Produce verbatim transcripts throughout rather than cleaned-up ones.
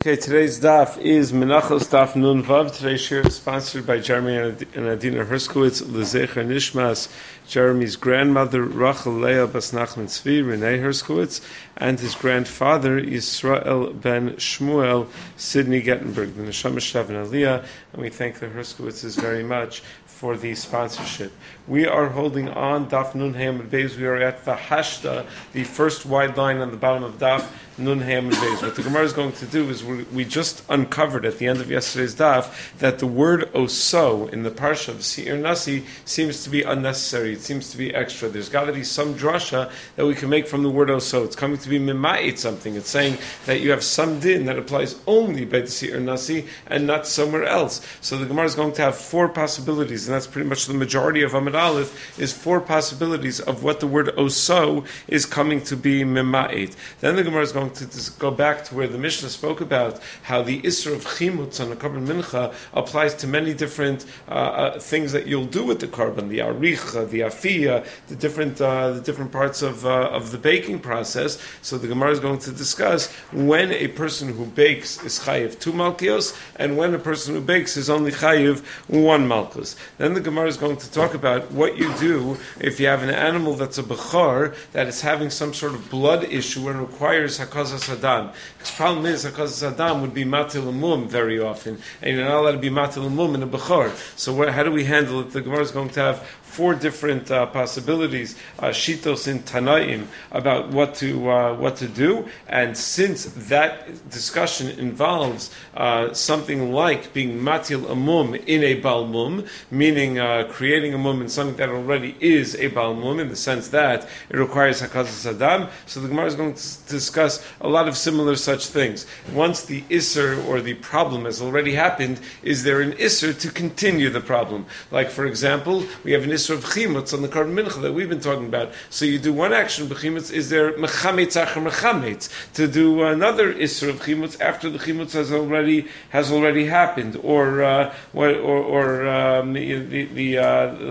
Okay, today's daf is Menachos Daf Nun Vav. Today's shir is sponsored by Jeremy and Adina Herskowitz, Lezecher Nishmas, Jeremy's grandmother Rachel Leah Bas Nachman Tzvi, Renee Herskowitz, and his grandfather Yisrael ben Shmuel, Sidney Gettenberg, the Neshama Shav and Aliyah, and we thank the Herskowitzes very much for the sponsorship. We are holding on Daf Nun Hayam Beis. We are at the Hashta, the first wide line on the bottom of Daf Nun Hayam Beis. What the Gemara is going to do is we, we just uncovered at the end of yesterday's Daf that the word oso in the parsha of Seir Nasi seems to be unnecessary. It seems to be extra. There's got to be some drasha that we can make from the word oso. It's coming to be mima'it something. It's saying that you have some din that applies only by the Seir Nasi and not somewhere else. So the Gemara is going to have four possibilities, and that's pretty much the majority of Amud Aleph, is four possibilities of what the word oso is coming to be mima'it. Then the Gemara is going to go back to where the Mishnah spoke about how the Isser of Chimutz on the Korban Mincha applies to many different uh, uh, things that you'll do with the Korban, the Arich, the Afiyah, the different uh, the different parts of uh, of the baking process. So the Gemara is going to discuss when a person who bakes is chayiv two malkios, and when a person who bakes is only chayiv one malkos. Then the Gemara is going to talk about what you do if you have an animal that's a bechor that is having some sort of blood issue and requires hakazas hadam. Because the problem is hakazas hadam would be matil mum very often, and you're not allowed to be matil mum in a bechor. So where, how do we handle it? The Gemara is going to have four different uh, possibilities, uh, shitos in Tanaim, about what to uh, what to do. And since that discussion involves uh, something like being matil a mum in a balmum, meaning uh, creating a mum in something that already is a balmum, in the sense that it requires hakazas adam, so the Gemara is going to discuss a lot of similar such things. Once the isser or the problem has already happened, is there an isser to continue the problem? Like, for example, we have an isser of chimutz on the Korban Mincha that we've been talking about. So you do one action of chimutz, is there mechametz achar mechametz to do another isser of chimutz after the chimutz has already has already happened, or uh, or or um, the the uh,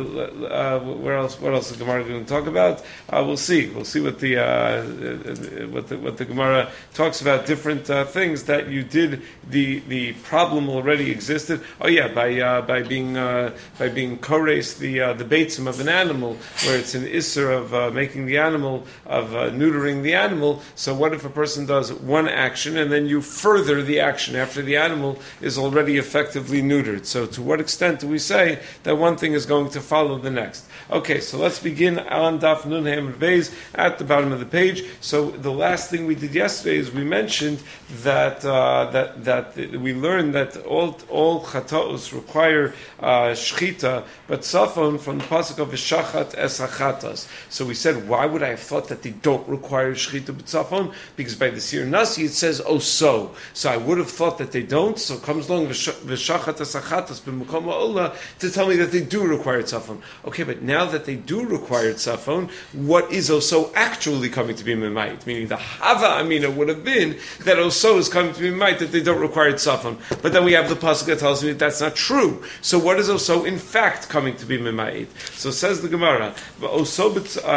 uh, where else what else is the Gemara going to talk about? Uh, we'll see. We'll see what the uh, what the what the Gemara talks about. Different uh, things that you did. The the problem already existed. Oh yeah, by uh, by being uh, by being kores the uh, the beitzim of an animal, where it's an isser of uh, making the animal, of uh, neutering the animal. So what if a person does one action and then you further the action after the animal is already effectively neutered? So to what extent do we say that one thing is going to follow the next? Okay, so let's begin on Daf Nun Hayam Beis at the bottom of the page. So the last thing we did yesterday is we mentioned that uh, that that we learned that all all chataos require uh, shchita, but safon from the pasuk of v'shachat es hachatas. So we said, why would I have thought that they don't require shchita b'tzafon? Because by the Seir Nasi it says oso. So I would have thought that they don't. So it comes along v'shachat es hachatas b'mukom ha'ola to tell me that they do require tzafon. Okay, but now that they do require tzafon, what is oso actually coming to be mimayit? Meaning the hava amina would have been that oso is coming to be mimayit, that they don't require tzafon. But then we have the pasuk that tells me that that's not true. So what is oso in fact coming to be mimayit? So says the Gemara, oso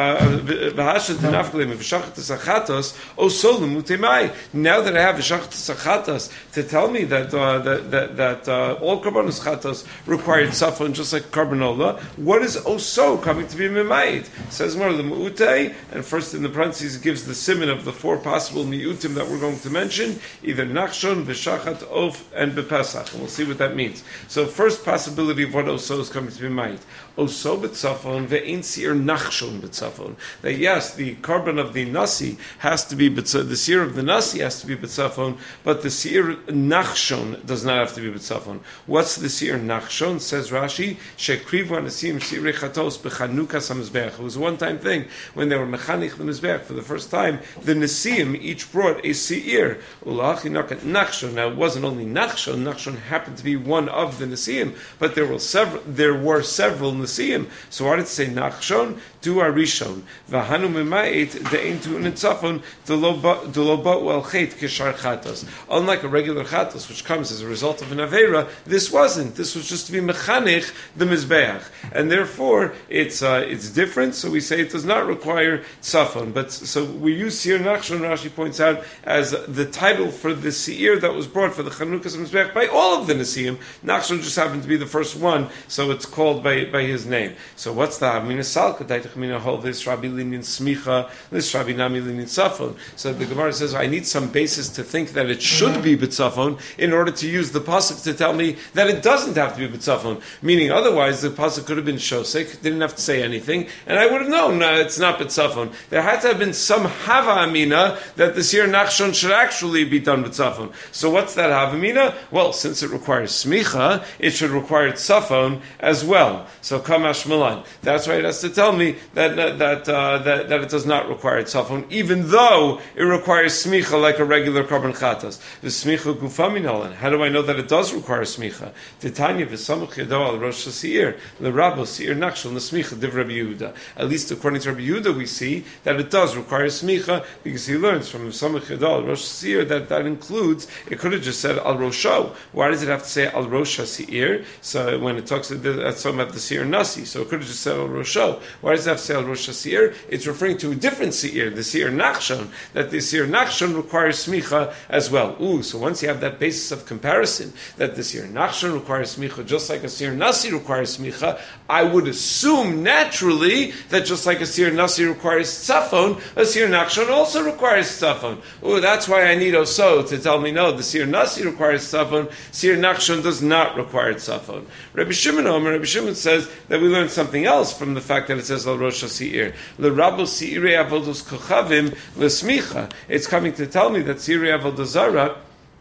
v'hashat denafkalim v'shachat esachatos oso lemutemai. Now that I have v'shachat esachatos to tell me that uh, that that, that uh, all karbanos chatos required tzafon just like karbanola, what is oso coming to be mimayit? Says more the mu'utei, and first in the parentheses it gives the siman of the four possible mi'utim that we're going to mention, either nachshon, v'shachat, of, and bepesach, and we'll see what that means. So first possibility of what oso is coming to be mimayit. Oso b'tzafon ve'ein seir nachshon b'tzafon. That yes, the carbon of the nasi has to be b'tzafon, the seir of the nasi has to be b'tzafon, but the seir nachshon does not have to be b'tzafon. What's the seir nachshon? Says Rashi, shekrivu anasim seirei chatos b'chanukas hamizbeach. It was a one-time thing when they were mechanich the mizbeach for the first time. The nasiim each brought a seir. Ulachi nakat nachshon. Now it wasn't only nachshon. Nachshon happened to be one of the nasiim, but there were several. There were several nasiim. Nesiyim. So why did it say Nachshon? Du Arishon. V'hanu Mimayit De'ein Tu Nitzafon D'lo Bo'u Al Chet Kishar Chatos. Unlike a regular Chatos, which comes as a result of an Aveira, this wasn't. This was just to be Mechanich the Mizbeach. And therefore, it's uh, it's different, so we say it does not require Tzafon. But so we use Seir Nachshon, Rashi points out, as the title for the Seir that was brought for the Chanukas Mizbeach by all of the Nesiyim. Nachshon just happened to be the first one, so it's called by, by his name. So what's the Havmina Salka? Daitach Hol this Rabbi Linin Smicha, this Rabbi Nami Linin Tzafon. So the Gemara says, I need some basis to think that it should be B'tzafon in order to use the pasuk to tell me that it doesn't have to be B'tzafon. Meaning, otherwise the pasuk could have been Shosek, didn't have to say anything, and I would have known no, it's not B'tzafon. There had to have been some Hava Amina that the Seir Nachshon should actually be done B'tzafon. So what's that Hava Amina? Well, since it requires Smicha, it should require Tzafon as well. So Kamash Malan. That's why it has to tell me that that that, uh, that that it does not require Tzafon, even though it requires Smicha like a regular Korban Chatas. The Smicha Gufaminalan. How do I know that it does require Smicha? Titanya v'samuch yado al Rosh Hasir l'Rabbo Seir Nachshon l'Smicha div Rabbi Yehuda. At least according to Rabbi Yehuda, we see that it does require Smicha because he learns from Samuch yado al Rosh Hasir that that includes. It could have just said al Rosho. Why does it have to say al Rosh Hasir? So when it talks at some of the Seir Nasi, so it could have just said al Rosho. Why does it have to say al Rosh Hasir? It's referring to a different Seir, the Seir Nachshon. That the Seir Nachshon requires Smicha as well. Ooh, so once you have that basis of comparison, that the Seir Nachshon requires Smicha just like a Seir Nasi requires Smicha, I would assume naturally that just like a Seir Nasi requires Tzafon, a Seir Nachshon also requires Tzafon. Ooh, that's why I need Oso to tell me no, the Seir Nasi requires Tzafon, Seir Nachshon does not require Tzafon. Rabbi Shimon Omer, Rabbi Shimon says that we learned something else from the fact that it says Al Rosh HaSeir. L'Rabbo Seirei Avodos Kochavim L'Smicha. It's coming to tell me that Seirei Avodah Zarah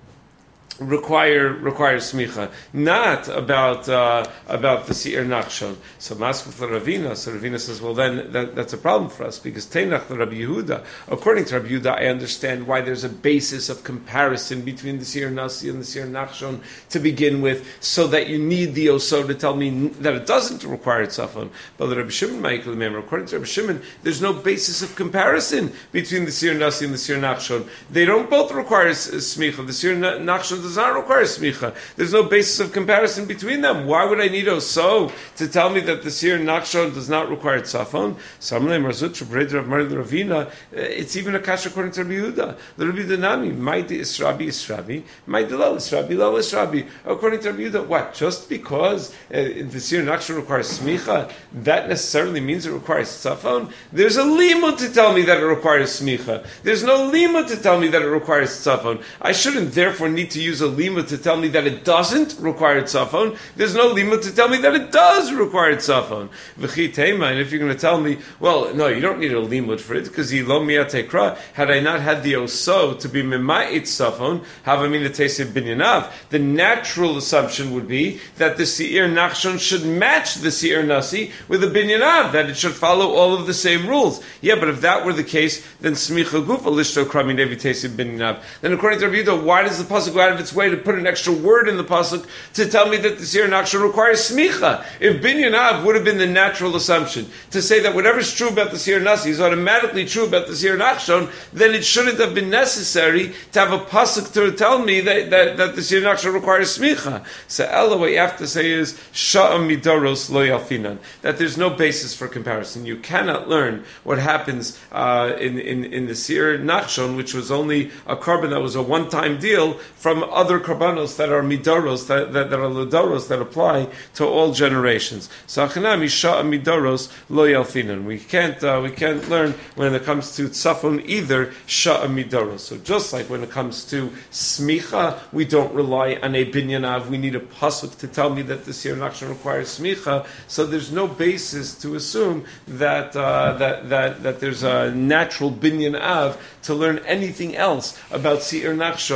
require requires smicha, not about uh, about the Seir Nachshon. So Maskuf Ravina, so Ravina says, well then that, that's a problem for us because Teinach Rabbi Yehuda. According to Rabbi Yehuda, I understand why there's a basis of comparison between the Seir Nasi and the Seir Nachshon to begin with, so that you need the Oso to tell me that it doesn't require Tzafon. But Rabbi Shimon, according to Rabbi Shimon, there's no basis of comparison between the Seir Nasi and the Seir Nachshon. They don't both require smicha. The Seir Nachshon does not require smicha. There's no basis of comparison between them. Why would I need Oso to tell me that the Seir Nachshon does not require Tzafon? It's even a kasha according to Rabbi Yehuda. The Rabbi Danami, Maidi Israbi Israbi, Maidi Lal Israbi Lal Israbi. According to Rabbi Yehuda, what? Just because uh, the Seir Nachshon requires smicha, that necessarily means it requires Tzafon? There's a limud to tell me that it requires smicha. There's no limud to tell me that it requires Tzafon. I shouldn't therefore need to use a limud to tell me that it doesn't require Tzafon. There's no limud to tell me that it does require Tzafon. V'chi teima, and if you're going to tell me, well, no, you don't need a limud for it, because yilo miyat tekra, had I not had the oso to be mema'it Tzafon, havamina teisib binyanav, the natural assumption would be that the Seir Nachshon should match the Seir Nasi with a binyanav, that it should follow all of the same rules. Yeah, but if that were the case, then smicha gufa lishto krami nevi teisib binyanav. Then according to Rabbi Yehuda, why does the pasuk go out of its way to put an extra word in the pasuk to tell me that the Seir Nachshon requires smicha? If binyanav would have been the natural assumption to say that whatever's true about the Seir Nasi is automatically true about the Seir Nachshon, then it shouldn't have been necessary to have a pasuk to tell me that, that, that the Seir Nachshon requires smicha. So Ella, what you have to say is sha'am midoros lo yalfinan, that there's no basis for comparison. You cannot learn what happens uh, in, in, in the Seir Nachshon, which was only a carbon that was a one-time deal, from other karbanos that are midoros, that, that, that are lodoros, that apply to all generations. So achanami sha'am midoros lo yalfinan. We can't uh, we can't learn when it comes to tzafon either sha'am midoros. So just like when it comes to smicha, we don't rely on a binyanav. We need a pasuk to tell me that the Seir Nachshon requires smicha. So there's no basis to assume that uh, that that that there's a natural binyan av to learn anything else about Seir Nachshon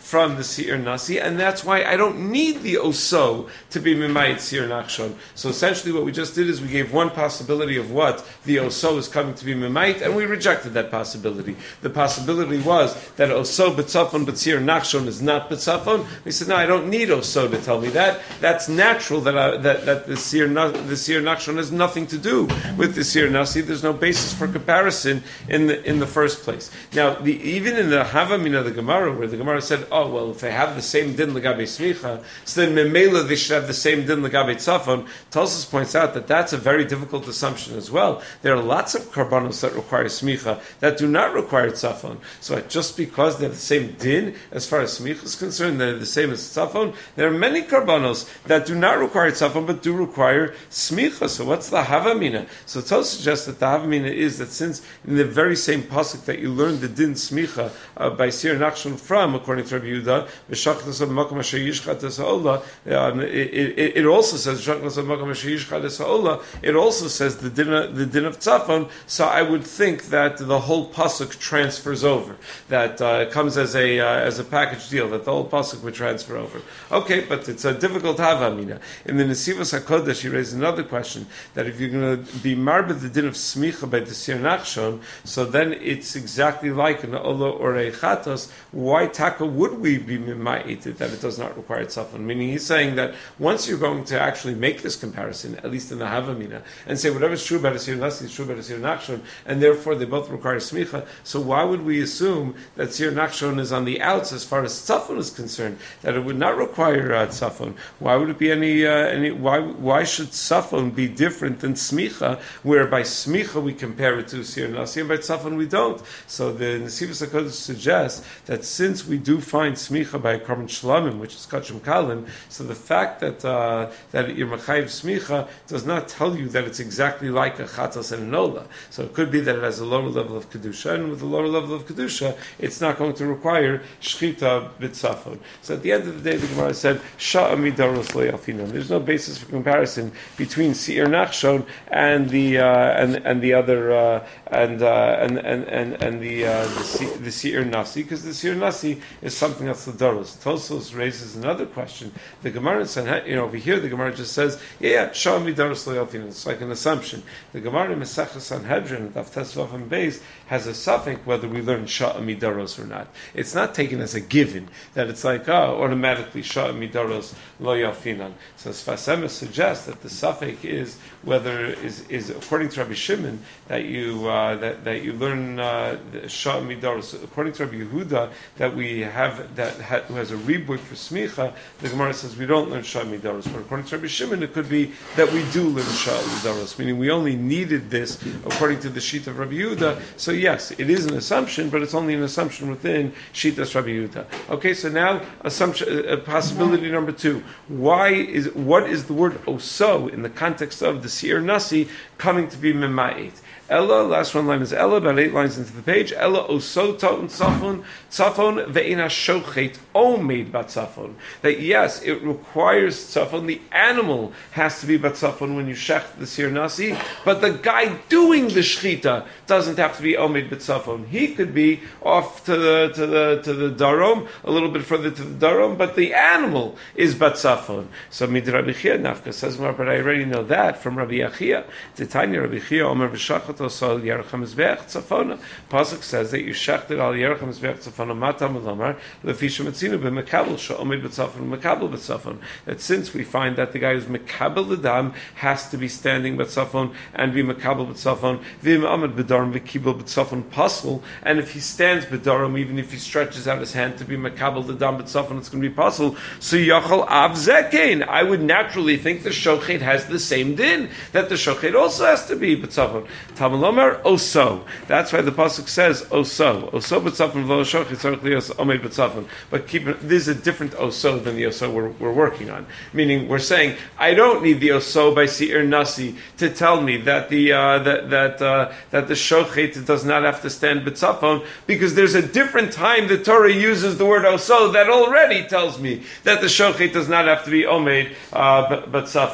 from the Seir Nasi, and that's why I don't need the Oso to be Mimayit Seir Nachshon. So essentially what we just did is we gave one possibility of what the Oso is coming to be Mimayit, and we rejected that possibility. The possibility was that Oso B'tzafon B'tzir Nachshon is not B'tzafon. We said, no, I don't need Oso to tell me that. That's natural that I, that, that the Seir the Seir Nachshon has nothing to do with the Seir Nasi. There's no basis for comparison in the in the first place. Now, the, even in the Havamina of the Gemara, where the Gemara said, oh, well, if they have the same din L'gabe Smicha, so then Memela they should have the same din L'gabe Tzafon. Tosfos points out that that's a very difficult assumption as well. There are lots of karbanos that require Smicha that do not require Tzafon. So just because they have the same din, as far as Smicha is concerned, they're the same as Tzafon, there are many karbanos that do not require Tzafon, but do require Smicha. So what's the Havamina? So Tosfos suggests that the Havamina is that since in the very same pasuk that you learned the din Smicha uh, by Seir Nachshon from, according to Rabbi Yehuda, V'shachtas of Makom Asher Yishchat Es Ha'olah, um, it, it, it also says V'shachtas of Makom Asher Yishchat Es Ha'olah. It also says the din the din of Tzafon. So I would think that the whole pasuk transfers over. That uh, comes as a uh, as a package deal. That the whole pasuk would transfer over. Okay, but it's a difficult havamina. In the Nesivos Hakodesh, he raised another question that if you're going to be marba the din of Smicha by the Seir Nachshon, so then it's exactly like an Ola or a Chatos. Why taka would we be mima'ited that it does not require tzafon? Meaning he's saying that once you're going to actually make this comparison, at least in the Havamina, and say whatever is true about a Seir Nasi is true about a Seir Nachshon, and therefore they both require smicha, so why would we assume that Seir Nachshon is on the outs as far as tzafon is concerned, that it would not require uh, tzafon? Why would it be any, uh, any why why should tzafon be different than smicha, where by smicha we compare it to Seir Nasi, and by tzafon we don't? So the Nesivos HaKodesh suggests that since we do find smicha by a korban shlamim, which is kachim kalim, so the fact that uh, that you're mechayiv smicha does not tell you that it's exactly like a chatas and an ola. So it could be that it has a lower level of kedusha, and with a lower level of kedusha, it's not going to require shchita b'tzafon. So at the end of the day, the Gemara said sha'amidaros le'alfinon. There's no basis for comparison between Seir Nachshon and the uh, and and the other uh, and, uh, and and and and the uh, the, the Seir Nasi, because the Seir Nasi is something else. The Doros. Tosfos raises another question. The Gemara in Sanhedrin, you know, over here the Gemara just says, yeah, yeah, sha'amidaros le'alfinon. It's like an assumption. The Gemara in Masechah Sanhedrin, Daf Tesvav and Beis, has a suffix whether we learn sha'amidaros or not. It's not taken as a given that it's like, oh, automatically sha'amidaros lo yalfinon. So Sfas Emes suggests that the suffix is whether is is according to Rabbi Shimon that you uh, that that you learn uh, sha'amidaros. According to Rabbi Yehuda that we have that ha, who has a rebuke for smicha, the Gemara says we don't learn sha'amidaros. But according to Rabbi Shimon, it could be that we do learn sha'amidaros, meaning we only needed this according to the sheet of Rabbi Yehuda. So yes, it is an assumption, but it's only an assumption within Shitas Rabbi Yehuda. Okay, so now assumption, uh, possibility number two. Why is what is the word oso in the context of the Seir Nasi coming to be mema'it? Ella, last one line is Ella, about eight lines into the page. Ella osota and tzafon, tzafon ve'ina shochet omeid batzafon. That yes, it requires tzafon. The animal has to be batzafon when you shech the Seir Nasi, but the guy doing the shchita doesn't have to be omeid batzafon. He could be off to the to the to the darom, a little bit further to the darom, but the animal is batzafon. So mid Rabbi Chia nafka says, but I already know that from Rabbi Achia. Titania Rabbi Chia Omer v'shachat also Yeracham Mizbeach Tzafona. Pasuk says that you shechted al Yeracham Mizbeach Tzafona Matam Ulamar Lefisha Metzinu b'Mekabel Sha'omid b'Tzafon Mekabel b'Tzafon. That since we find that the guy who's Mekabel L'dam has to be standing b'Tzafon and be Mekabel b'Tzafon V'im Amad b'Darim v'Kibel b'Tzafon Pasul, and if he stands b'Darim, even if he stretches out his hand to be Mekabel L'dam b'Tzafon, it's going to be Pasul. So Yachal Av Zekein. I would naturally think the Shochet has the same din, that the Shochet also has to be b'Tzafon. Tamalomar oso. That's why the pasuk says oso. Oso b'tzafon v'lo shochet tzarich liyos omeid b'tzafon. But keep it, this is a different oso than the oso we're, we're working on. Meaning, we're saying I don't need the oso by Seir Nasi to tell me that the uh, that that uh, that the shochet does not have to stand b'tzafon, because there's a different time the Torah uses the word oso that already tells me that the shochet does not have to be omeid uh, b'tzafon.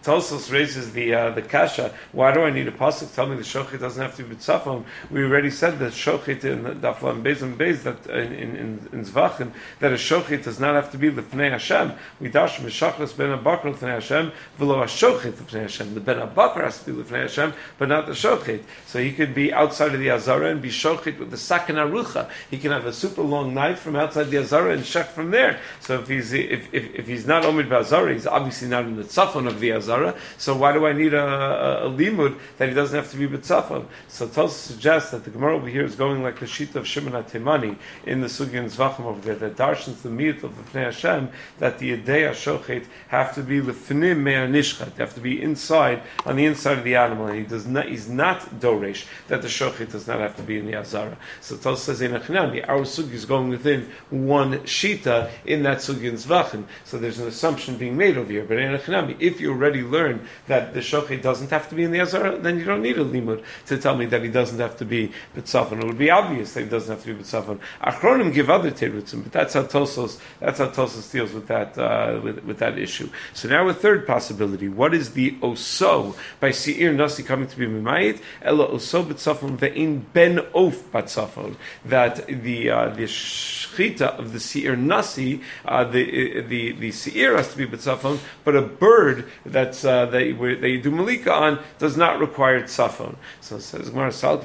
Tosos raises the uh, the kasha. Why do I need a pasuk? Tell me the shochet doesn't have to be b'tzafon. We already said that shochet in Daflam Beis and Beis that in in in, in Zvachim that a shochet does not have to be l'fnei Hashem. We dash mishachlas ben abakar l'fnei Hashem v'lo hashochet l'fnei Hashem. The ben abakar has to be l'fnei Hashem, but not the shochet. So he could be outside of the azara and be shochet with the sakin arucha. He can have a super long knife from outside the azara and shech from there. So if he's if if, if he's not omid b'azara, he's obviously not in the tzafon of the azara. So why do I need a, a, a limud that he doesn't have to be b'tzafon? So Tosa suggests that the Gemara over here is going like the sheet of Shimon HaTemani in the Sugi and Zvachim over there, that darshans the miyut of the Pnei Hashem, that the Yedei HaShochet have to be l'fnim me'anishchat, they have to be inside, on the inside of the animal, and he does not, he's not doresh, that the Shochet does not have to be in the Azara. So Tosa says in Achnami, our Sugi is going within one shita in that Sugi and Zvachim, so there's an assumption being made over here, but in Achnami, if you already learn that the Shochet doesn't have to be in the Azara, then you don't need a limud to tell me that he doesn't have to be b'tzafon. It would be obvious that he doesn't have to be b'tzafon. Achronim give other terutzim, but that's how Tosos that's how Tosos deals with that uh, with, with that issue. So now a third possibility: what is the oso by seir nasi coming to be mimayit? Ela oso b'tzafon ve'in ben of b'tzafon. That the uh, the shchita of the seir nasi, uh, the the the seir has to be b'tzafon, but a bird that's uh, that you, that you do malika on does not require tzafon. So it says Gemara Sal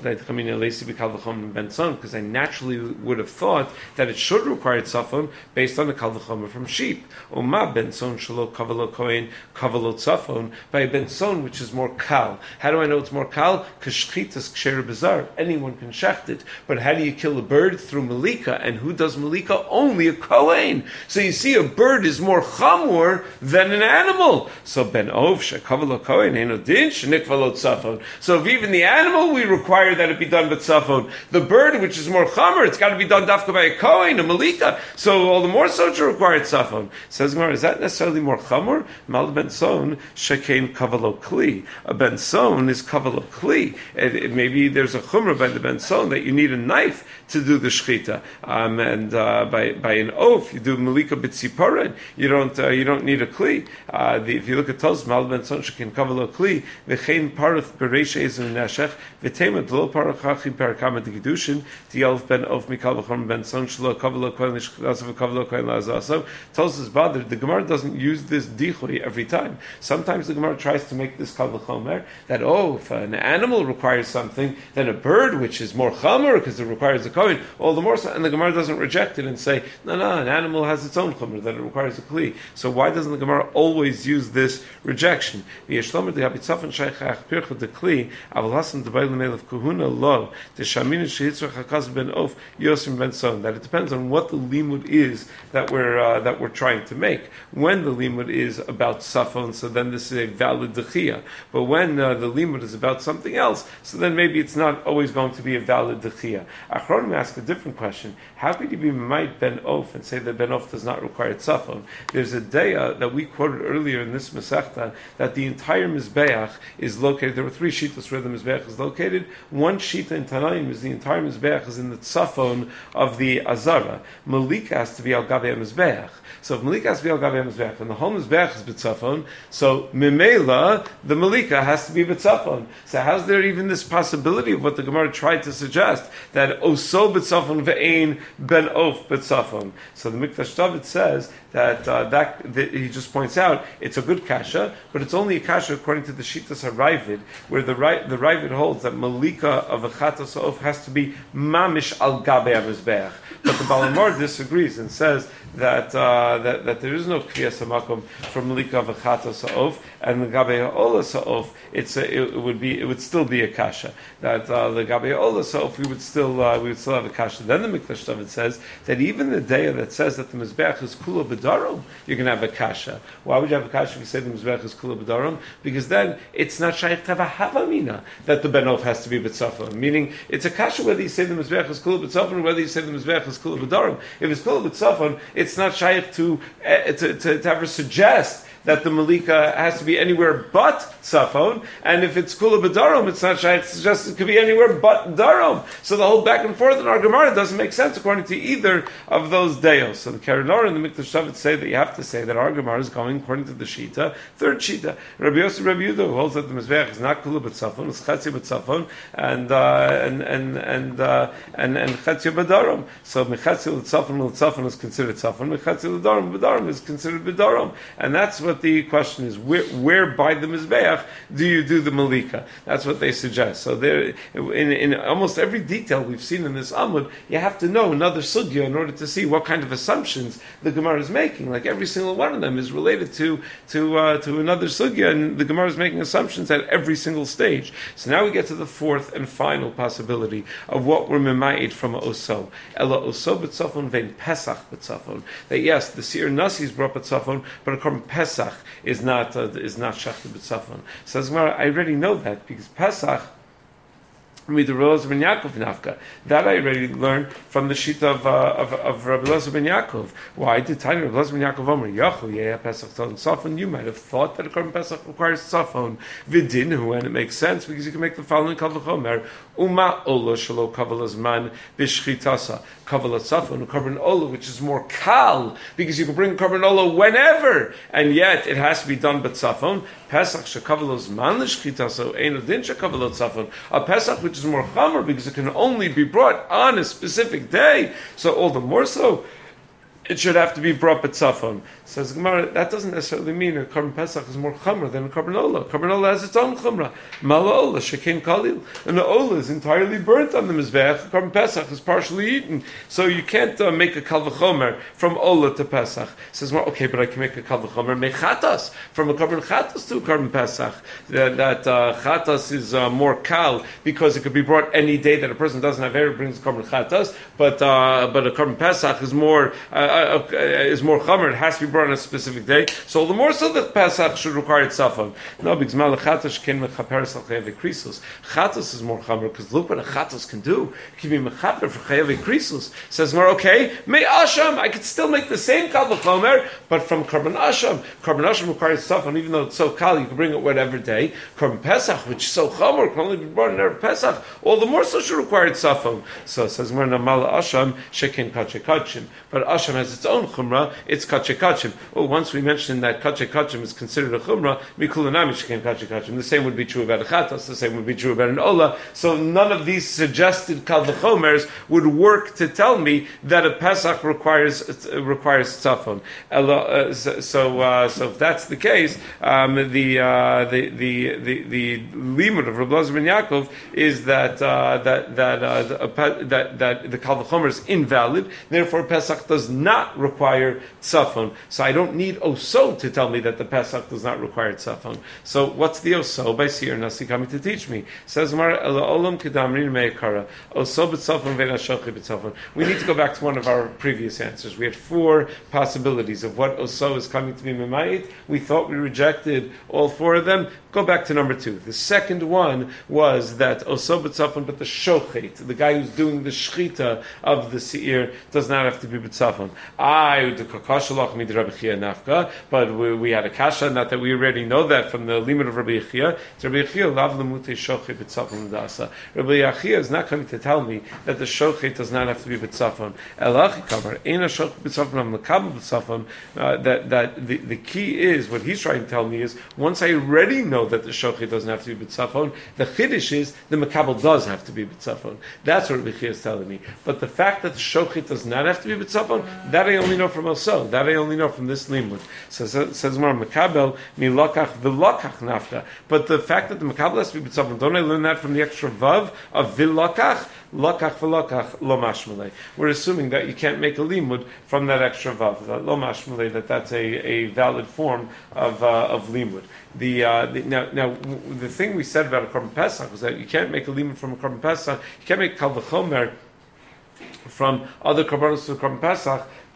because I naturally would have thought that it should require tzafon based on the kal v'chomer from sheep. Oma benson shelo kavalo kohen kavalo tzafon by a benson which is more kal. How do I know it's more kal? Because shchitas ksher bizar. Anyone can shecht it. But how do you kill a bird? Through malika. And who does malika? Only a kohen. So you see, a bird is more chamor than an animal. So ben ov shekavalo kohen eno din shenikvalo tzafon. So if even the animal we require that it be done with tzafon, the bird which is more chamor, it's got to be done dafka by a kohen, a malika. So all the more so to require tzafon. Says Gemara, is that necessarily more chamor? Mal ben son shekein kavalo kli. A ben son is kavalo kli. It, it, maybe there's a chumrah by the ben son that you need a knife to do the shchita, um, and uh, by by an oaf you do malika b'tziporen. You don't uh, you don't need a kli. Uh, the, if you look at Tos mal ben son shekein kavalo kli v'chein parith bereisha ezun neshech v'tema dlo parachachi parakama d'gedushin dialf ben of mikal v'chom ben son shlo kavalo kohen l'shchitasav kavalo kohen la'azasav. Tos is bothered. The Gemara doesn't use this dichoy every time. Sometimes the Gemara tries to make this kal v'chomer that oh, if an animal requires something, then a bird which is more chamer because it requires a kohen, all the more so. And the Gemara doesn't reject it and say no, no, an animal has its own chamer that it requires a kli. So why doesn't the Gemara always use this rejection? The kli aval hasan debayl melef kahuna lo the shamin shehitzrach hakaz ben of yosim ben son. That it depends on what the limud is that we're uh, that we're trying to make. When the limud is about safon, so then this is a valid dechia. But when uh, the limud is about something else, so then maybe it's not always going to be a valid dechia. Achronim ask a different question: how could you be might ben of and say that ben of does not require safon? There's a daya that we quoted earlier in this Masechta that the entire mizbeach is located. There were three shitas where the mizbeach is located. One shita in Tanaim is the entire mizbeach is in the tzafon of the azara. Malika has to be al gavei mizbeach. So if Malika has to be al gavei mizbeach and the whole mizbeach is b'tzafon, so mimela the Malika has to be b'tzafon. So how's there even this possibility of what the Gemara tried to suggest that oso b'tzafon ve'ein ben of b'tzafon? So the Mikdash David says that uh, that, that he just points out it's a good kasha, but it's only a kasha according to the Shitas HaRavid, where the the Ravid holds that malika of a chatas of has to be mamish al gabe amizbeach. But the Balamor disagrees and says that uh, that, that there is no kriyas hamakom for malika of a chatas of, and the gabe ha'ola sa'of it's a, it, it would be it would still be a kasha. That uh, the gabe ha'ola sa'of we would still uh, we would still have a kasha. Then the Mikdash David says that even the day that says that the mizbeach is kula b'darom, you can have a kasha. Why would you have a kasha if you say the mizbeach is kula b'darom? Because then it's not shaykh to have a havamina that the benov has to be b'tzafon. Meaning it's a kasha whether you say the mizbeach is kula b'tzafon or whether you say the mizbeach is kula b'darom. If it's kula b'tzafon, it's not shaykh to, uh, to, to to ever suggest that the Malika has to be anywhere but Tzafon, and if it's Kula B'Darom, it's not Shai, it's just, it could be anywhere but Darom. So the whole back and forth in our Gemara doesn't make sense according to either of those deos. So the Karanor and the Mikdash Shavit say that you have to say that our Gemara is going according to the Shita, third Shita. Rabbi Yosef Rabbi Yehuda holds that the Mizbeach is not Kula B'Tzafon, it's Chetzi B'Tzafon, and uh, and and and uh, and and Chetzi B'Darom. So Mechetzi L'Tzafon L'Tzafon is considered Tzafon, Mechetzi L'Darom B'Darom is considered B'Darom, and that's what the question is: where, where by the Mizbeach do you do the Malika? That's what they suggest. So there, in, in almost every detail we've seen in this Amud, you have to know another sugya in order to see what kind of assumptions the Gemara is making. Like every single one of them is related to to uh, to another sugya, and the Gemara is making assumptions at every single stage. So now we get to the fourth and final possibility of what we're memayed from Oso. Ela Oso b'tzafon vein Pesach b'tzafon. That yes, the Seir Nasi is brought b'tzafon, but according to Pesach is not uh, is not shachted b'tzafon. So Gemara, I already know that because Pesach, with the Rabbi ben Yaakov Nafka. That I already learned from the sheet of uh, of, of Rabbi Elazar ben Yaakov. Why did Tanya Rabbi Elazar ben Yaakov Omer Yachu Yeya Pesach Tzafon Tzafon? You might have thought that a Korban Pesach requires Tzafon Vidinhu, and it makes sense because you can make the following Kal V'chomer Uma Ola Shelo Kaval Azman B'Shchitasa Kaval Tzafon Korban Ola, which is more kal because you can bring Korban Ola whenever, and yet it has to be done by Tzafon. Pesach Shekaval Azman L'Shchitasa Ein Odin Shekaval Tzafon. A Pesach which is more chamer because it can only be brought on a specific day. So all the more so, it should have to be brought b'tzafon. Says Gemara, that doesn't necessarily mean a Korban Pesach is more chamer than a Korban Ola. Korban Ola has its own chumrah. Mala Ola, shekin kalil. And the Ola is entirely burnt on the Mizbeach. Korban Pesach is partially eaten. So you can't uh, make a kal v'chomer from Ola to Pesach. Says Gemara, okay, but I can make a kal v'chomer mechatas, from a Korban Chatas to a Korban Pesach. That, that uh, Chatas is uh, more kal because it could be brought any day that a person doesn't have hair, brings Korban Chatas. But, uh, but a Korban Pesach is more... Uh, Uh, uh, is more chamer. It has to be brought on a specific day. So the more so that Pesach should require tzafon. No, because malachatas can mechaperes al chayav krisus. Chatas is more chamer because look what a chatas can do. It can be mechaper for chayav krisus. Says more, okay, may asham. I could still make the same kal v'chomer, but from korban asham. Korban asham requires tzafon, even though it's so kal, you can bring it whatever day. Korban Pesach, which is so chamer, can only be brought on every Pesach. All the more so should require tzafon. So it says more na mala asham shekin kache kachim. But asham has its own chumrah, it's kache kachim. Oh, once we mentioned that kache kachim is considered a chumrah, mikulanami shekin kache kachim. The same would be true about a chatas, the same would be true about an ola. So none of these suggested kal v'chomers would work to tell me that a Pesach requires uh, requires tzafon. Uh, so so, uh, so if that's the case, um, the, uh, the the the the limud of Rabbi Elazar ben Yaakov is that uh, that that uh, the, that that the kal v'chomer is invalid. Therefore, Pesach does not require tzafon. So I don't need oso to tell me that the Pesach does not require tzafon. So what's the oso by Seir Nasi coming to teach me? Says Mar olam kedamrin meikara oso b'tzafon ve'nashochi b'tzafon. We need to go back to one of our previous answers. We had four possibilities of what oso is coming to be memayit. We thought we rejected all four of them. Go back to number two. The second one was that oso b'tzafon, but the shochet, the guy who's doing the shchita of the seir, does not have to be b'tzafon. I the kakashalach mid Rabbi Chia nafka, but we, we had a kasha, not that we already know that from the limit of Rabbi Chia. Rabbi Chia lav lemute shochet b'tzafon dasa. Rabbi Chia is not coming to tell me that the shochet does not have to be b'tzafon. Elachi kamar ein shochet b'tzafon am lekabel b'tzafon. That that the, the key is what he's trying to tell me is once I already know that the shochet doesn't have to be b'tzafon, the chiddush is the makabel does have to be b'tzafon. That's what Rabbi Chia is telling me. But the fact that the shochet does not have to be b'tzafon, that I only know from Oso. That I only know from this limud. So it says more makabel milokach v'lokach nafka. But the fact that the makabel has to be b'tzafon, don't I learn that from the extra vav of v'lokach? Lokach v'lokach lo mashmalei. We're assuming that you can't make a limud from that extra vav. That lo mashmalei, that that's a, a valid form of uh, of limud. The, uh, the now now the thing we said about a korban pesach was that you can't make a limud from a korban pesach. You can't make kal v'chomer from other korbanos to korban pesach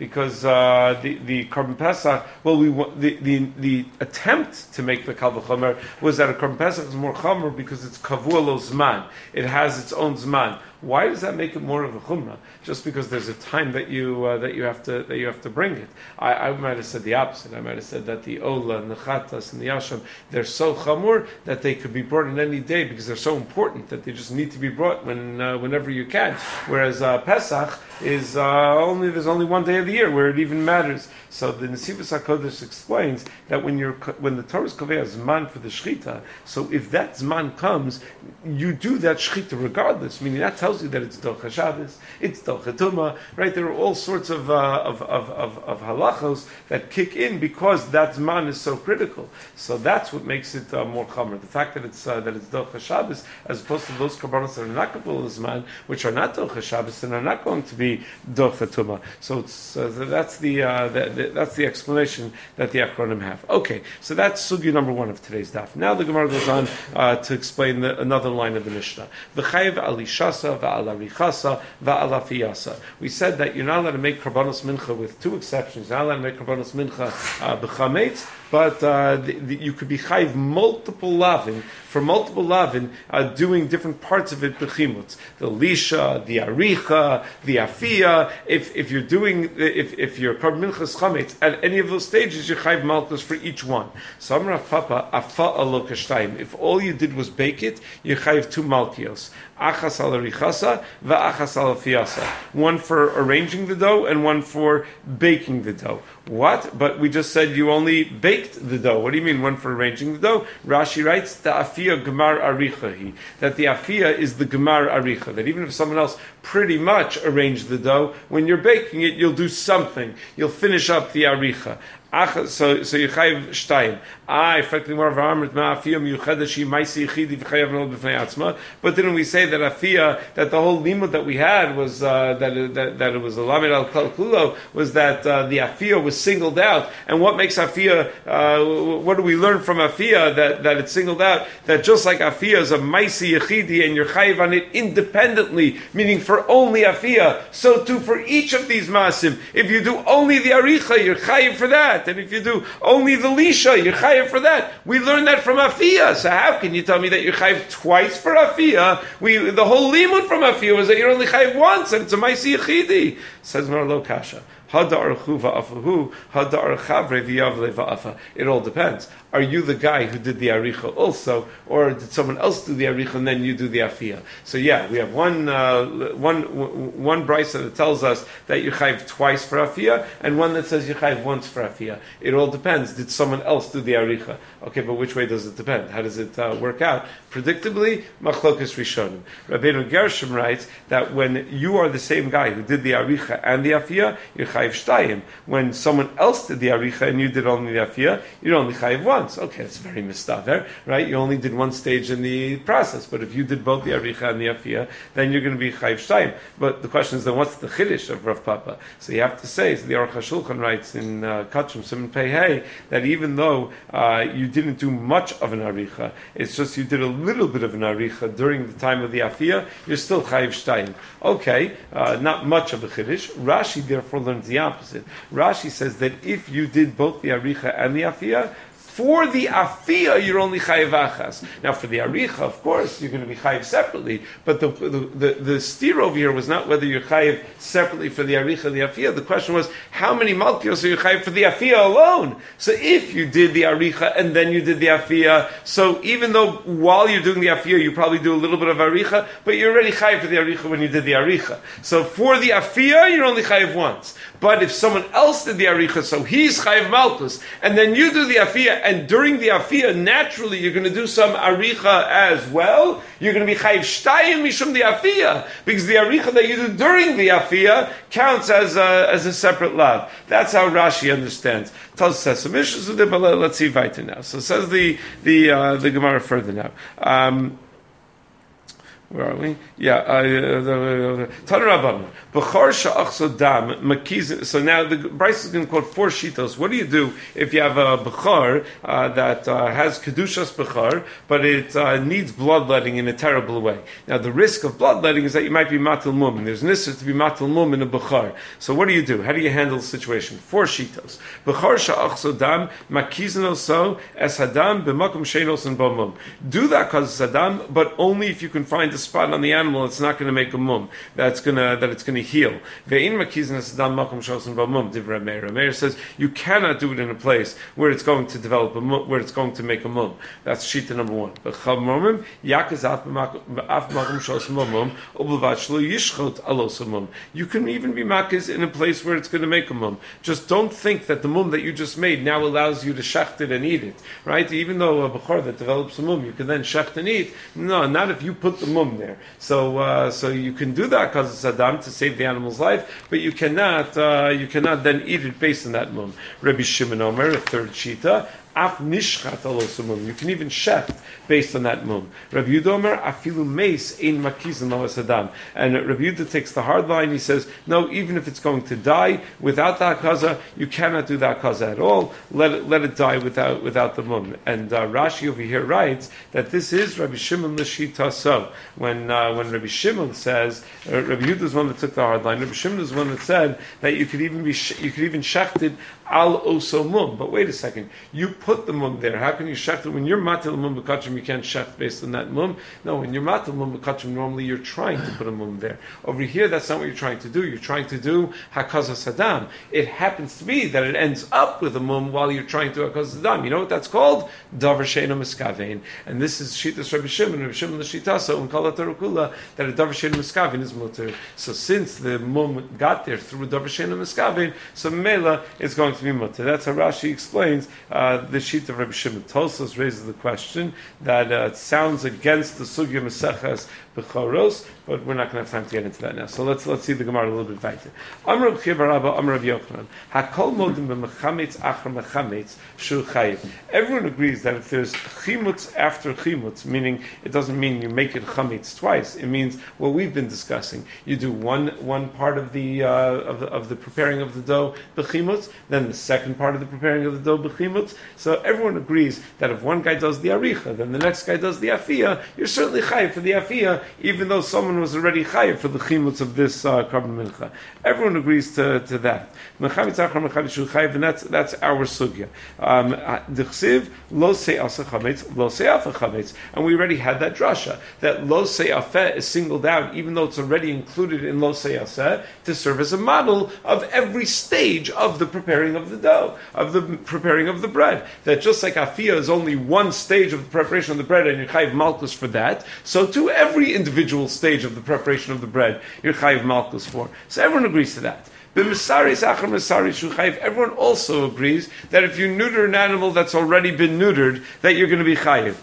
because uh, the the Korban Pesach. Well, we the, the the attempt to make the Kal V'chomer was that a Korban Pesach is more chomer because it's kavua lo zman. It has its own zman. Why does that make it more of a chumrah? Just because there's a time that you uh, that you have to that you have to bring it. I, I might have said the opposite. I might have said that the ola and the chatas and the yasham, they're so chamur that they could be brought in any day because they're so important that they just need to be brought when uh, whenever you can. Whereas uh, Pesach is uh, only there's only one day of the year where it even matters. So the Nesivos HaKodesh explains that when you're when the Torah is kovea zman for the shechita, so if that zman comes, you do that shechita regardless. Meaning that tells you that it's Docha Shabbos, it's Docha Tumah, right? There are all sorts of, uh, of, of, of, of halachos that kick in because that zman is so critical. So that's what makes it uh, more chomer. The fact that it's uh, that it's Docha Shabbos, as opposed to those karbanos that are not kabul zman, which are not Docha Shabbos and are not going to be Docha Tumah. So it's, uh, that's the, uh, the, the that's the explanation that the Achronim have. Okay, so that's sugya number one of today's daf. Now the Gemara goes on uh, to explain the, another line of the Mishnah. V'chayev alishasa va'alarichasa va'alafiyasa. We said that you're not allowed to make karbanos mincha with two exceptions. You're not allowed to make karbanos mincha uh, b'chametz, but uh, the, the, you could be chayiv multiple lavin, for multiple lavin, uh, doing different parts of it b'chimutz. The lisha, the aricha, the afia. If if you're doing, if if you're karban minchas chametz at any of those stages, you're chayiv malchus for each one. So Amar Papa afa alo kashtayim. If all you did was bake it, you're chayiv two malkios. Achas al arichasa va'achas al afiyasa. One for arranging the dough and one for baking the dough. What? But we just said you only baked the dough. What do you mean one for arranging the dough? Rashi writes, the afiyah gemar arichahi. That the afiyah is the gemar aricha. That even if someone else pretty much arranged the dough, when you're baking it, you'll do something. You'll finish up the aricha. So, so you chayiv shtayim. I effectively more of amrit ma'afiyah miyuchada she ma'isi yichidi v'chayav nol b'fnei atzma. But didn't we say that afiyah, that the whole limud that we had was uh, that, it, that that it was a lamed al kalkulo, was that uh, the afiyah was singled out. And what makes afiyah? Uh, what do we learn from afiyah that that it's singled out? That just like afiyah is a ma'isi yichidi and you're chayiv on it independently, meaning for only afiyah. So too for each of these masim, if you do only the aricha, you're chayiv for that. And if you do only the lisha, you're chayiv for that. We learned that from afiyah. So how can you tell me that you're chayiv twice for afiyah? We the whole limud from afiyah was that you're only chayiv once, and it's a ma'isi yechidi. Says Marlo Kasha. It all depends. Are you the guy who did the aricha also, or did someone else do the aricha and then you do the afiyah? So yeah, we have one uh, one one brisa that tells us that you chayiv twice for afiyah, and one that says you chayiv once for afiyah. It all depends. Did someone else do the aricha? Okay, but which way does it depend? How does it uh, work out? Predictably, machlokas rishonim. Rabbeinu Gershom writes that when you are the same guy who did the aricha and the afiyah, you're chayiv shtayim. When someone else did the aricha and you did only the afiyah, you're only chayiv once. Okay, it's very mistaver, right? You only did one stage in the process, but if you did both the aricha and the afiyah, then you're going to be chayiv shtayim. But the question is, then what's the chiddush of Rav Papa? So you have to say, so the Aruch HaShulchan writes in uh, Kachim Simon Pei Hey, that even though uh, you didn't do much of an aricha, it's just you did a little bit of an aricha during the time of the afiyah, you're still chayiv shtayim. Okay, uh, not much of a chiddush. Rashi therefore learns the opposite. Rashi says that if you did both the aricha and the afiyah, for the afiyah, you're only chayiv achas. Now, for the aricha, of course, you're going to be chayiv separately. But the the, the, the steer over here was not whether you're chayiv separately for the aricha and the afiyah. The question was, how many malkios are you chayiv for the afiyah alone? So if you did the aricha and then you did the afiyah, so even though while you're doing the afiyah, you probably do a little bit of aricha, but you're already chayiv for the aricha when you did the aricha. So for the afiyah, you're only chayiv once. But if someone else did the aricha, so he's chayiv malkus, and then you do the afiyah, and during the afiyah, naturally, you're going to do some aricha as well. You're going to be chayiv shtayim mishum the afiyah, because the aricha that you do during the afiyah counts as a, as a separate lav. That's how Rashi understands. Tells us some issues with it, but let's see weiter now. So says the the uh, the Gemara further now. Um, Where are we? Yeah. Tanarabam. Bechar she'achso dam makiz. So now the Bryce is going to quote four shitos. What do you do if you have a bechar uh, that uh, has kedushas bechar, but it uh, needs bloodletting in a terrible way? Now the risk of bloodletting is that you might be matil mum, and there's nisr to be matil mum in a bechar. So what do you do? How do you handle the situation? Four shitos. Bechar she'achso dam makizno so es hadam b'makom sheinos and b'mum. Do that because it's hadam, but only if you can find a spot on the animal that's not going to make a mum, that's gonna that it's going to heal. Ve'in makizno es hadam makom sheinos and b'mum. Divrei Meir. Meir says you cannot do it in a place where it's going to develop a mum, where it's going to make a mum. That's shita number one. B'chav mumim yakazat b'af makom sheinos and b'mum ublevad shlo yishchot alos mum. You can even be makiz in a place where it's going to make a mum. Just don't think that the mum that you just made now allows you to shecht it and eat it, right? Even though a bechor that develops a mum, you can then shecht and eat. No, not if you put the mum there. So, uh, so you can do that because it's adam to save the animal's life, but you cannot, uh, you cannot then eat it based on that mum. Rabbi Shimon Omer, a third shita. Af nishchat alos mum. You can even shecht based on that mum. Rabbi Yehuda Omer afilu meis ein makizin lo adam. And Rabbi Yehuda takes the hard line. He says, no, even if it's going to die without the hakaza, you cannot do the hakaza at all. Let it let it die without without the mum. And uh, Rashi over here writes that this is Rabbi Shimon l'shita so. When uh, when Rabbi Shimon says, uh, Rabbi Yehuda is one that took the hard line. Rabbi Shimon is one that said that you could even be sh- you could even shechted al oso mum. But wait a second, you put the mum there. How can you shecht it? When you're matil mum b'kachim, you can't shecht based on that mum. No, when you're matil mum b'kachim, normally you're trying to put a mum there. Over here, that's not what you're trying to do. You're trying to do hakaza sadam. It happens to be that it ends up with a mum while you're trying to hakaza sadam. You know what that's called? Davar she'eino miskavein. And this is shitas Rabbi Shimon. Rabbi Shimon l'shitasa and kol haTorah that a davar she'eino miskavein is muter. So since the mum got there through davar she'eino miskavein, so mela is going to be muter. That's how Rashi explains uh, the sheet of Rabbi Shimon. Tosfos raises the question that uh, it sounds against the sugya meseches b'choros, but we're not going to have time to get into that now. So let's let's see the Gemara a little bit weiter. Amar Reb Chiya bar Abba, Amar Reb Yochanan, hakol modim b'mechametz achar mechametz shu chayiv. Everyone agrees that if there's chimutz after chimutz, meaning it doesn't mean you make it chametz twice. It means what we've been discussing. You do one one part of the uh, of the of the preparing of the dough b'chimutz, then the second part of the preparing of the dough b'chimutz. So everyone agrees that if one guy does the aricha, then the next guy does the afiyah, you're certainly chayiv for the afiyah, even though someone was already chayiv for the chimutz of this uh, carbon mincha. Everyone agrees to, to that. And that's that's our sugya. Um, lo lo and we already had that drasha that lo se'afeh is singled out, even though it's already included in lo se'aseh, to serve as a model of every stage of the preparing of the dough, of the preparing of the bread. That just like afiyah is only one stage of the preparation of the bread, and you're chayiv malchus for that, so too every individual stage of the preparation of the bread you're chayiv malchus for. So everyone agrees to that. Everyone also agrees that if you neuter an animal that's already been neutered, that you're going to be chayiv.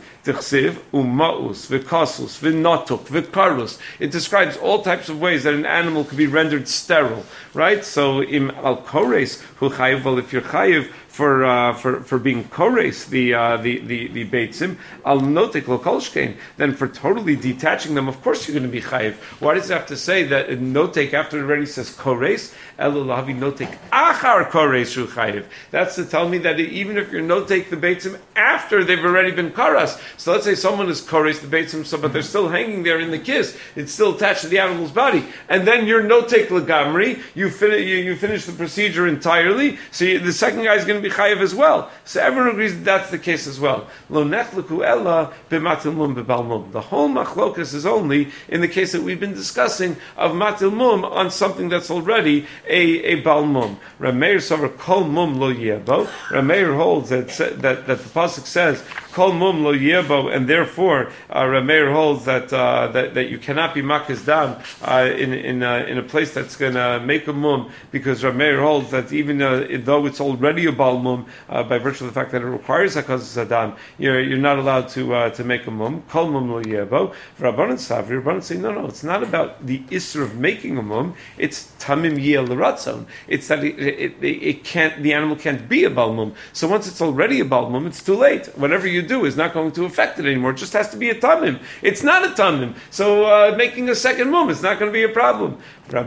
It describes all types of ways that an animal could be rendered sterile, right? So im al kores hu chayiv, well, if you're chayiv for uh, for for being kores the uh, the the the beitzim al notek lo kolshkein, then for totally detaching them, of course you're going to be chayiv. Why does it have to say that notek after it already says kores? Elulavi notek achar kores hu chayiv. That's to tell me that even if you're notek the beitzim after they've already been karas. So let's say someone is kores the beitzim, so but they're still hanging there in the kiss. It's still attached to the animal's body, and then you're notek legamri. You finish you, you finish the procedure entirely. So you, the second guy is going to be chayiv as well. So everyone agrees that that's the case as well. Lo nechleku ella b'matil mum b'bal mum. The whole machlokas is only in the case that we've been discussing of matil mum on something that's already a, a bal mum. Rameir sover kol mum lo yebo. Rameir holds that, that that the pasuk says kol mum lo yebo, and therefore uh, Rameir holds that, uh, that that you cannot be makiz dam uh, in in in a place that's going to make a mum, because Rameir holds that even uh, though it's already a bal balmum uh, by virtue of the fact that it requires hakazas adam. You're you're not allowed to uh, to make a mum. Kol mum lo yebo. Rabbanan savri. Rabbanan say no, no. It's not about the isser of making a mum. It's tamim yeh l'ratzon. It's that it, it, it, it can't. The animal can't be a balmum. So once it's already a balmum, it's too late. Whatever you do is not going to affect it anymore. It just has to be a tamim. It's not a tamim. So uh, making a second mum is not going to be a problem. So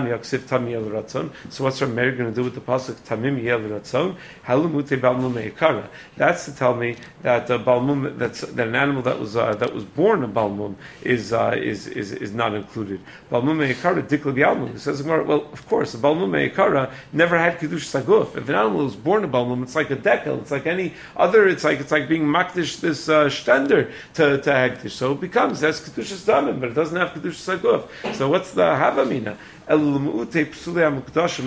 what's Rav Meir going to do with the pasuk tamim yeh l'ratzon? Halumute balmum meikara. That's to tell me that uh, balmum, that's that an animal that was uh, that was born a balmum is uh, is, is is not included. Balmum meikara dikla b'almum. It says, well, of course, a balmum meikara never had kiddush saguf. If an animal was born a balmum, it's like a dekel. It's like any other. It's like it's like being makdish this uh, shtender to to hagdish. So it becomes that's kiddush damim, but it doesn't have kiddush saguf. So what's the havamina? No, it's coming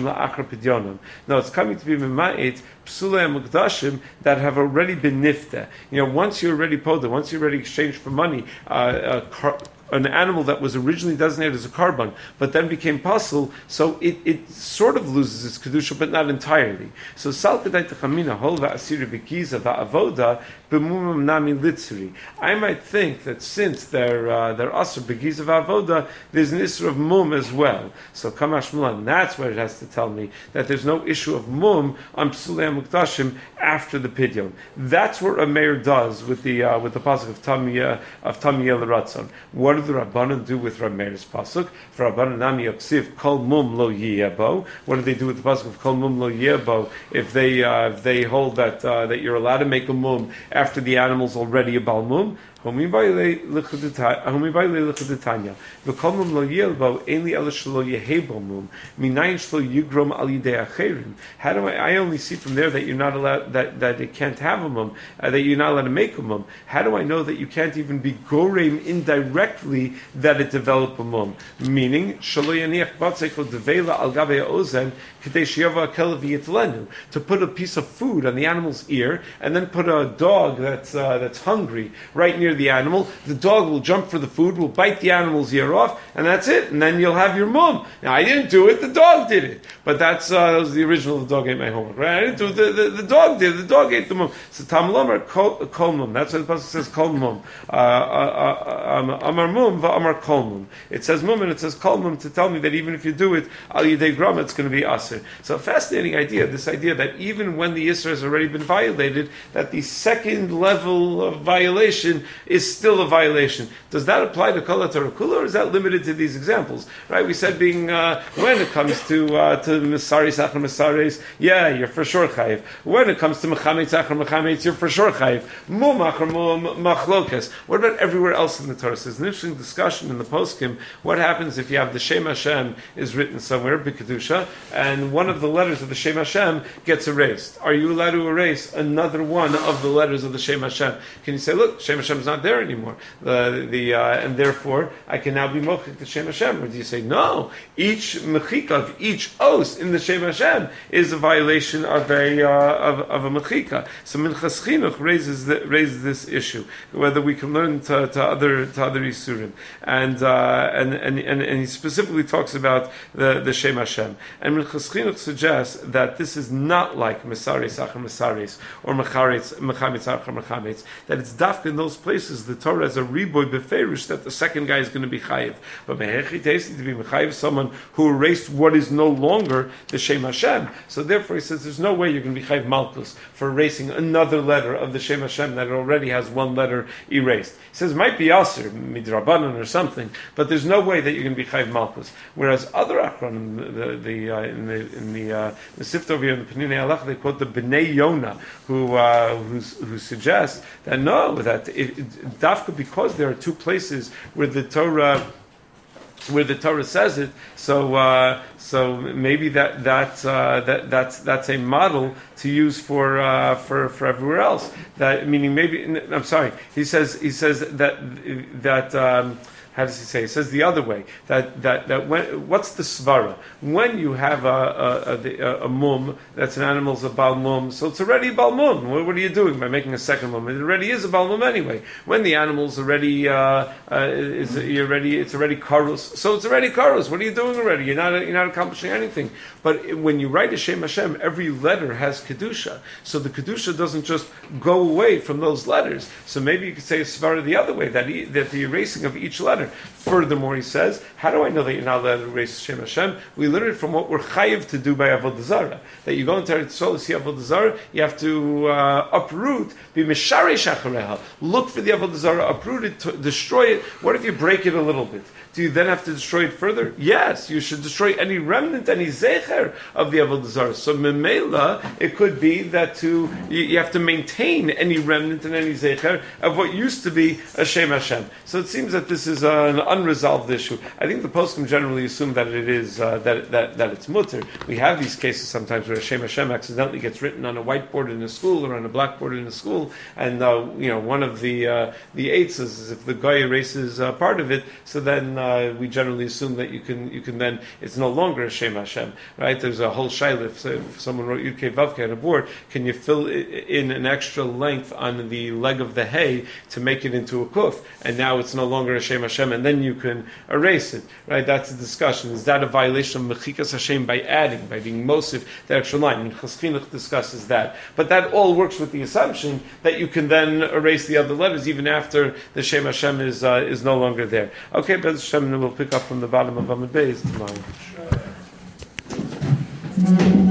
to be mema'et psulei mukdashim that have already been nifta. You know, once you're already poda, once you're already exchanged for money, uh, car, an animal that was originally designated as a carbon, but then became pasul, so it, it sort of loses its kedusha, but not entirely. So sal kedai techamina hol va'asiri v'giza va'avoda b'mumam nami litzri. I might think that since they're uh, they're asur b'giza va'avoda, there's an issue of mum as well. So kamash mulan, that's where it has to tell me that there's no issue of mum on psulei mukdashim after the pidyon. That's what a mayor does with the uh, with the pasuk of tamiyah of tamiyah l'ratzon. What do the Rabbanan do with Rav Meir's pasuk? For Rabbanan nami yaksiv kol mum lo yiyabo. What do they do with the pasuk of kol mum lo yiyabo if they uh, if they hold that uh, that you're allowed to make a mum after the animal's already a bal mum? How do I know that I only see from there that you're not allowed that, that it can't have a mum, uh, that you're not allowed to make a mum? How do I know that you can't even be goreim indirectly that it develop a mum? Meaning to put a piece of food on the animal's ear and then put a dog that's uh, that's hungry right near the animal, the dog will jump for the food, will bite the animal's ear off, and that's it. And then you'll have your mum. Now, I didn't do it, the dog did it. But that's uh, that was the original, the dog ate my homework, right? I didn't do it, the, the, the dog did it, the dog ate the mum. So Tam Lomar, kol mum. That's why the pasuk says kol mum. Amar mum, va'amar kol mum. It says mum and it says kol mum to tell me that even if you do it, al yidei grama, it's going to be aser. So a fascinating idea, this idea that even when the Yisra has already been violated, that the second level of violation is still a violation. Does that apply to Kol HaTorah Kula, or is that limited to these examples? Right? We said being uh, when it comes to uh, to Misari Sachar Misares, yeah, you're for sure chayiv. When it comes to Mechamet Sachar Mechamet, you're for sure chayiv. Mum Achar Mum Machlokes. What about everywhere else in the Torah? So there's an interesting discussion in the poskim. What happens if you have the Shem Hashem is written somewhere, B'Kedusha, and one of the letters of the Shem Hashem gets erased? Are you allowed to erase another one of the letters of the Shem Hashem? Can you say, look, Shem Hashem is not there anymore, the the uh, and therefore I can now be mochik to Shem Hashem? Or do you say no? Each mechika of each os in the Shem Hashem is a violation of a uh, of, of a mechika. So Minchas Chinuch raises the, raises this issue, whether we can learn to, to other to other isurim, and, uh, and and and and he specifically talks about the the Shem Hashem. And Minchas Chinuch suggests that this is not like Mesares Achar Mesares or Mecharetz Mechametz Achar Mechametz, that it's dafka in those places the Torah has a riboy beferish that the second guy is going to be chayiv. But mehechi tasty to be mechayiv someone who erased what is no longer the Shem Hashem. So therefore he says there's no way you're going to be chayiv malchus for erasing another letter of the Shem Hashem that already has one letter erased. He says it might be aser midrabanan or something, but there's no way that you're going to be chayiv malchus. Whereas other achronim, the, the uh, in the in the uh, the sift over here in the Peninei Halach, they quote the Bnei Yonah, who uh, who who suggests that no, that it, it, dafka because there are two places where the Torah where the Torah says it, so uh, so maybe that that uh, that that's that's a model to use for uh, for for everywhere else. That meaning maybe I'm sorry. He says he says that that. Um, How does he say? He says the other way. That that that when what's the svara? When you have a a, a, a mum, that's an animal's a bal mum, so it's already bal mum. What, what are you doing by making a second mum? It already is a bal mum anyway. When the animal's already uh, uh, is already it's already karus, so it's already karus. What are you doing already? You're not you're not accomplishing anything. But when you write a Shem Hashem, every letter has kedusha, so the kedusha doesn't just go away from those letters. So maybe you could say a svara the other way, that he, that the erasing of each letter. Furthermore, he says, how do I know that you're not allowed to erase Shem Hashem? We learn it from what we're chayiv to do by Avodah Zarah. That you go into Eretz Yisrael, see Avodah Zarah, you have to uh, uproot, be mishari shachareha. Look for the Avodah Zarah, uproot it, to destroy it. What if you break it a little bit? Do you then have to destroy it further? Yes, you should destroy any remnant, any zecher of the Avodah Zarah. So memela, it could be that to you, you have to maintain any remnant and any zecher of what used to be a Shem Hashem. So it seems that this is uh, an unresolved issue. I think the poskim generally assume that it is uh, that, that that it's mutter. We have these cases sometimes where a Shem Hashem accidentally gets written on a whiteboard in a school or on a blackboard in a school, and uh, you know one of the uh, the eights is if the guy erases uh, part of it, so then. Uh, Uh, we generally assume that you can you can then it's no longer a Shem Hashem, right? There's a whole shaila. If, if someone wrote Yud Kei Vav Kei on a board, can you fill in an extra length on the leg of the hay to make it into a kuf? And now it's no longer a Shem Hashem, and then you can erase it, right? That's the discussion. Is that a violation of Mechikas Hashem by adding, by being Mosif, the extra line? And Chas Chinuch discusses that. But that all works with the assumption that you can then erase the other letters even after the Shem Hashem is uh, is no longer there. Okay, but Hashem, we'll pick up from the bottom of Amud Beis tomorrow.